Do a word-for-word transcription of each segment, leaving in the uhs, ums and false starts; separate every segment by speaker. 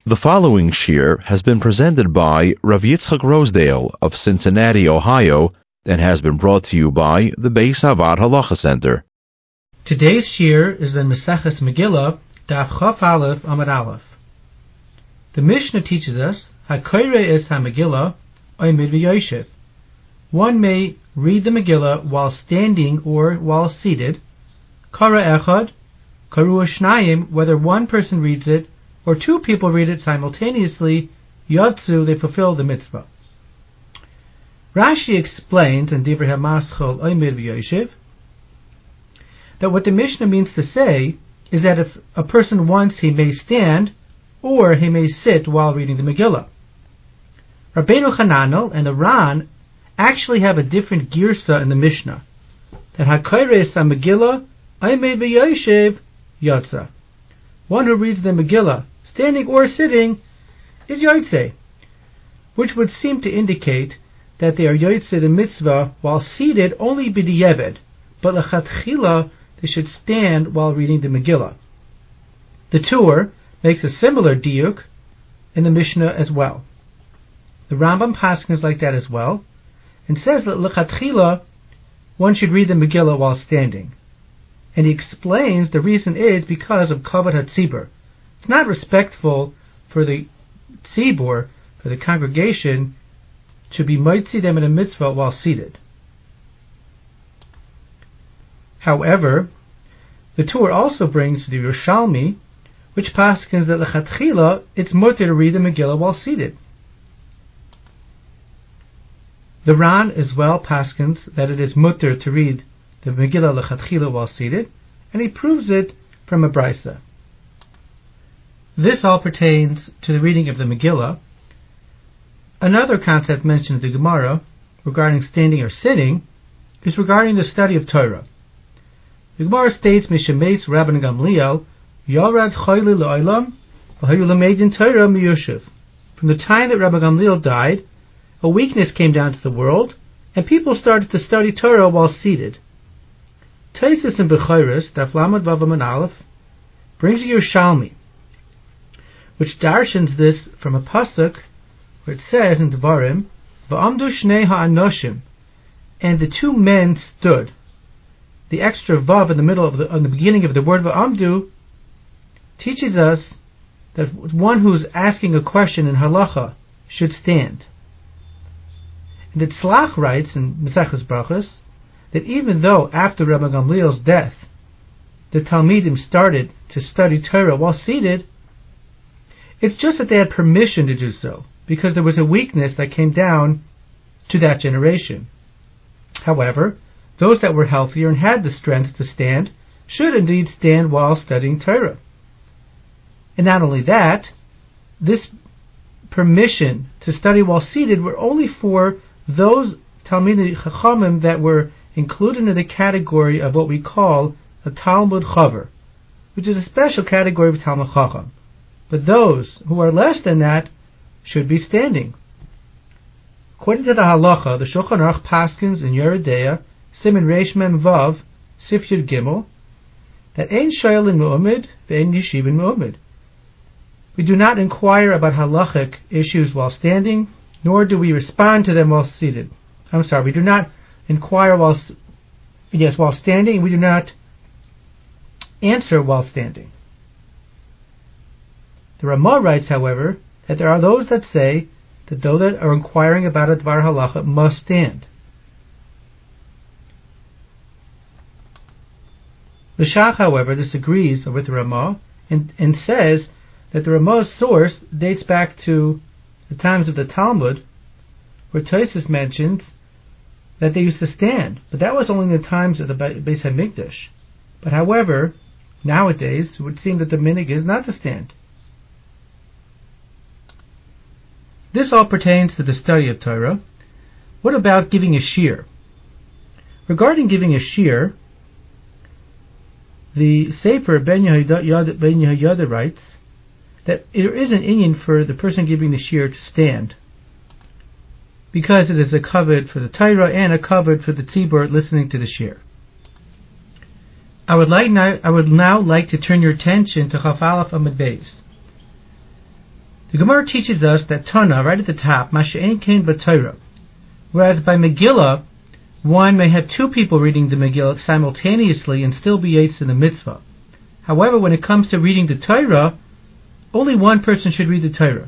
Speaker 1: The following shir has been presented by Rav Yitzchak Rosedale of Cincinnati, Ohio, and has been brought to you by the Beis Avad Halacha Center.
Speaker 2: Today's shir is in Maseches Megillah, Daf Chaf Aleph Amud Aleph. The Mishnah teaches us, HaKoireh es HaMegillah, Oimid v'Yoshev. One may read the Megillah while standing or while seated. Kara Echad, Karu Shnayim, whether one person reads it or two people read it simultaneously, Yotzu, they fulfill the mitzvah. Rashi explains in Divrei HaMaschal Oimid v'Yoshev that what the Mishnah means to say is that if a person wants, he may stand or he may sit while reading the Megillah. Rabbeinu Hananel and the Ran actually have a different girsa in the Mishnah, that HaKoireh es HaMegillah Oimid v'Yoshev Yotza. One who reads the Megillah standing or sitting is Yotzei, which would seem to indicate that they are Yotzei the mitzvah while seated only b'di'evet, but lechatchila they should stand while reading the Megillah. The Tur makes a similar diuk in the Mishnah as well. The Rambam paskins like that as well, and says that lechatchila one should read the Megillah while standing. And he explains the reason is because of kavod hatzibur. It's not respectful for the tzibur, for the congregation, to be mitzi them in a mitzvah while seated. However, the Tur also brings the Yerushalmi, which paskins that lechatchila it's mutter to read the Megillah while seated. The Ran as well paskins that it is mutter to read the Megillah lechatchila while seated, and he proves it from a brisa. This all pertains to the reading of the Megillah. Another concept mentioned in the Gemara regarding standing or sitting is regarding the study of Torah. The Gemara states, Mishemes Rabban Gamliel, Yorad Choyle L'Olam, V'hayu L'meidin Torah Miyushiv. From the time that Rabban Gamliel died, a weakness came down to the world, and people started to study Torah while seated. Taisus and Bechoros, Daf Lamed Vav Amud Aleph, brings a Yerushalmi, which darshans this from a pasuk where it says in Devarim, V'amdu Shnei Ha'anoshim, and the two men stood. The extra vav in the middle of the, in the beginning of the word V'amdu teaches us that one who is asking a question in halacha should stand. And the Tzlach writes in Maseches Brachos that even though after Rabbi Gamliel's death the Talmidim started to study Torah while seated, it's just that they had permission to do so, because there was a weakness that came down to that generation. However, those that were healthier and had the strength to stand should indeed stand while studying Torah. And not only that, this permission to study while seated were only for those Talmidei Chachamim that were included in the category of what we call a Talmud Chaver, which is a special category of Talmud Chacham. But those who are less than that should be standing. According to the halacha, the Shulchan Aruch paskins in Yoreh Deah, Siman Reish Mem Vav, Sif Yud Gimel, that Ein Shoylin Mu'amid, Ve'ein Yeshivin Mu'amid. We do not inquire about halachic issues while standing, nor do we respond to them while seated. I'm sorry, we do not inquire while, yes, while standing, we do not answer while standing. The Ramah writes, however, that there are those that say that those that are inquiring about a Dvar Halacha must stand. The Shach, however, disagrees with the Ramah and, and says that the Ramah's source dates back to the times of the Talmud, where Tosfos mentions that they used to stand, but that was only in the times of the Beis HaMikdash. But however, nowadays it would seem that the minhag is not to stand. This all pertains to the study of Torah. What about giving a shir? Regarding giving a shir, the Sefer Ben Yehoyada writes that there is an inyan for the person giving the shir to stand, because it is a kavod for the Torah and a kavod for the tzibur listening to the shir. I would like now, I would now like to turn your attention to Chaf Aleph Amud Beis. The Gemara teaches us that Tana, right at the top, Masha'en Kain B'Torah, whereas by Megillah, one may have two people reading the Megillah simultaneously and still be Yaitz in the mitzvah. However, when it comes to reading the Torah, only one person should read the Torah.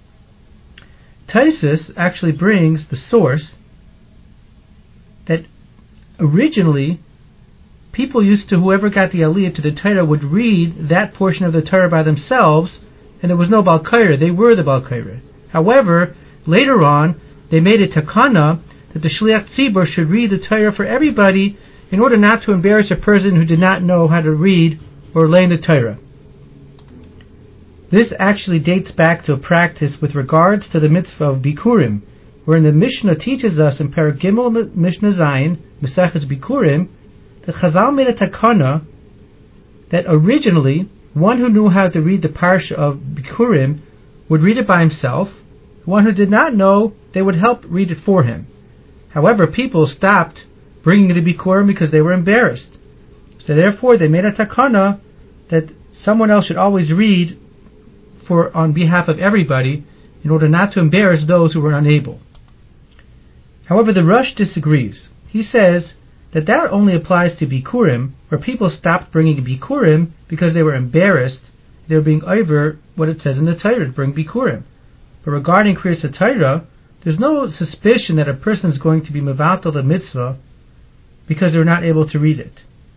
Speaker 2: Taisus actually brings the source that originally people used to, whoever got the Aliyah to the Torah would read that portion of the Torah by themselves, and there was no Bal Kaira, they were the Bal Kaira. However, later on, they made a takana that the Shliach Tzibur should read the Torah for everybody in order not to embarrass a person who did not know how to read or learn the Torah. This actually dates back to a practice with regards to the mitzvah of Bikurim, wherein the Mishnah teaches us in Perek Gimel Mishnah Zayin, Maseches Bikurim, that Chazal made a takana that originally one who knew how to read the parsha of Bikurim would read it by himself. One who did not know, they would help read it for him. However, people stopped bringing the Bikurim because they were embarrassed. So therefore, they made a takana that someone else should always read for on behalf of everybody in order not to embarrass those who were unable. However, the Rush disagrees. He says that that only applies to Bikurim, where people stopped bringing Bikurim because they were embarrassed. They were being over what it says in the Torah to bring Bikurim. But regarding Kriyas HaTorah, there's no suspicion that a person is going to be mevatel the mitzvah because they're not able to read it.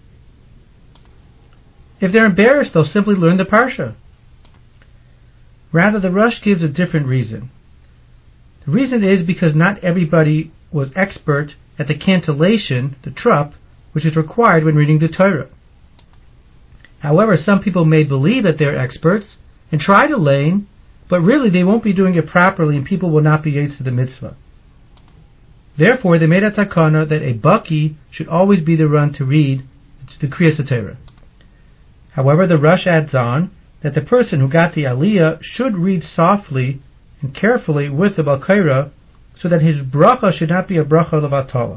Speaker 2: If they're embarrassed, they'll simply learn the parsha. Rather, the Rush gives a different reason. The reason is because not everybody was expert at the cantillation, the trup, which is required when reading the Torah. However, some people may believe that they're experts and try to lane, but really they won't be doing it properly and people will not be yaitz to the mitzvah. Therefore, they made a takana that a baki should always be the one to read the Kriyas HaTorah. However, the Rush adds on that the person who got the aliyah should read softly and carefully with the Bal Kaira so that his bracha should not be a bracha levatala.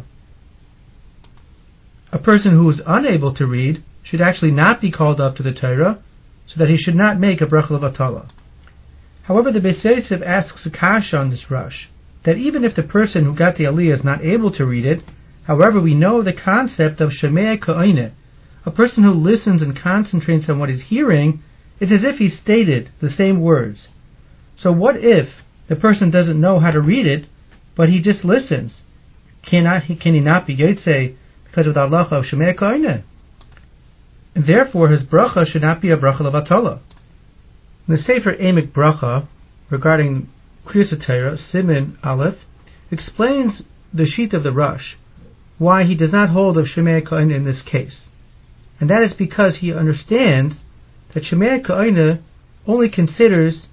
Speaker 2: A person who is unable to read should actually not be called up to the Torah so that he should not make a bracha levatala. However, the Beis Yosef asks a kasha on this Rush, that even if the person who got the aliyah is not able to read it, however, we know the concept of shemei ka'oineh, a person who listens and concentrates on what he's hearing. It's as if he stated the same words. So what if the person doesn't know how to read it, but he just listens? Cannot he, can he not be Yotzei because of the halacha of Shemei Ka'oineh? And therefore his bracha should not be a bracha levatala. The Sefer Emek Bracha, regarding Kriyas HaTorah, Siman Aleph, explains the sheet of the Rush, why he does not hold of Shemei Ka'oineh in this case. And that is because he understands that Shemei Ka'oineh only considers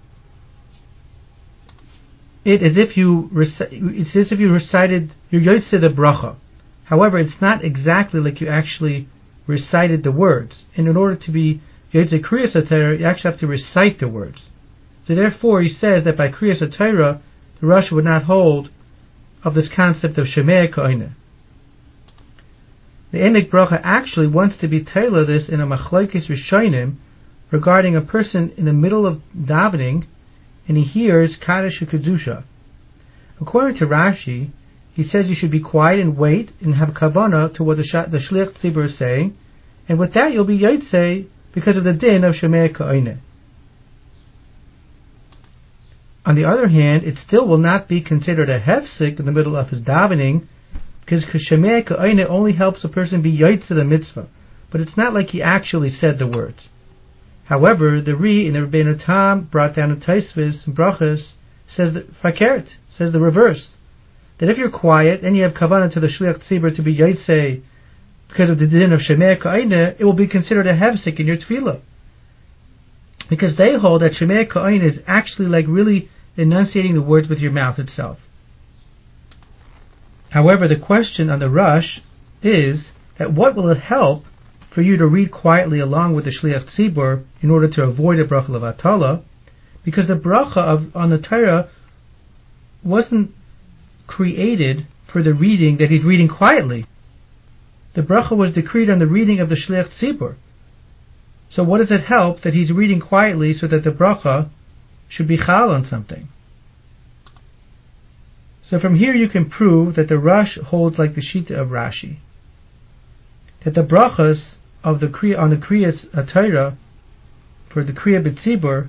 Speaker 2: it as if you reci- it's as if you recited your Yotzei the bracha. However, it's not exactly like you actually recited the words. And in order to be Yotzei Kriyas HaTorah, you actually have to recite the words. So therefore, he says that by Kriyas HaTorah, the Rush would not hold of this concept of Shemei Ka'oineh. The Emek Bracha actually wants to be tailored this in a Machlokes Rishonim regarding a person in the middle of davening and he hears Kaddish Kedusha. According to Rashi, he says you should be quiet and wait and have kavanah to what the, sh- the Shliach Tzibur is saying, and with that you'll be Yotzei because of the din of Shemei Ka'oineh. On the other hand, it still will not be considered a hefsek in the middle of his davening, because Shemei Ka'oineh only helps a person be Yotzei the mitzvah, but it's not like he actually said the words. However, the Ri in the Rebbeinu Tam brought down in Taisvis and Brachas says that Fakert says the reverse, that if you're quiet and you have kavanah to the Shliach Tzibur to be Yotzei because of the din of Shemei Ka'oineh, it will be considered a hefsek in your tefillah, because they hold that Shemei Ka'oineh is actually like really enunciating the words with your mouth itself. However, the question on the Rush is that what will it help for you to read quietly along with the Shliach Tzibur in order to avoid a bracha levatala, because the bracha of, on the Torah wasn't created for the reading that he's reading quietly. The bracha was decreed on the reading of the Shliach Tzibur. So what does it help that he's reading quietly so that the bracha should be chal on something. So from here you can prove that the Rush holds like the Shita of Rashi, that the brachas of the kriya on the kriyas Torah for the kriya b'tzibur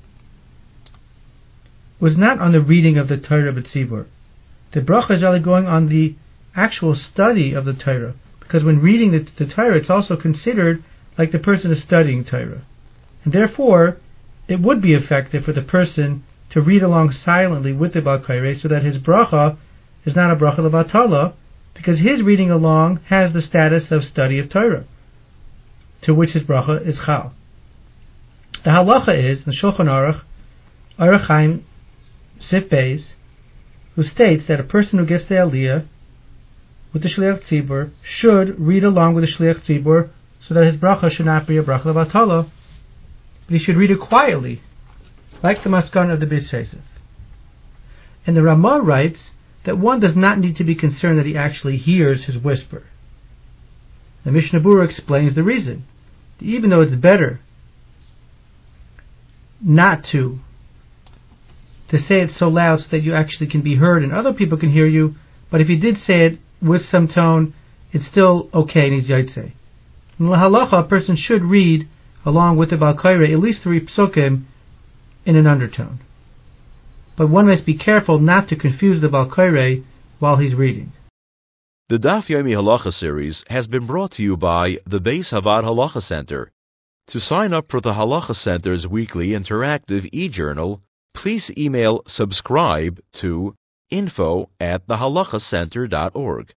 Speaker 2: was not on the reading of the Torah b'tzibur. The bracha is only going on the actual study of the Torah, because when reading the, the Torah, it's also considered like the person is studying Torah, and therefore it would be effective for the person to read along silently with the Balkaire, so that his bracha is not a bracha levatala, because his reading along has the status of study of Torah, to which his bracha is chal. The halacha is the Shulchan Aruch, Aruch Chaim Sif Beis, who states that a person who gets the Aliyah with the Shliach Tzibur should read along with the Shliach Tzibur, so that his bracha should not be a bracha levatala, but he should read it quietly, like the Maskana of the Beis Yosef. And the Ramah writes that one does not need to be concerned that he actually hears his whisper. The Mishnah Berurah explains the reason. Even though it's better not to to say it so loud so that you actually can be heard and other people can hear you, but if you did say it with some tone, it's still okay and he's yaitse. In the halacha, a person should read along with the Balkaire at least three psukim in an undertone. But one must be careful not to confuse the Balkaire while he's reading.
Speaker 1: The Daf Yomi Halacha series has been brought to you by the Beis Havad Halacha Center. To sign up for the Halacha Center's weekly interactive e-journal, please email subscribe to info at the halacha center dot org.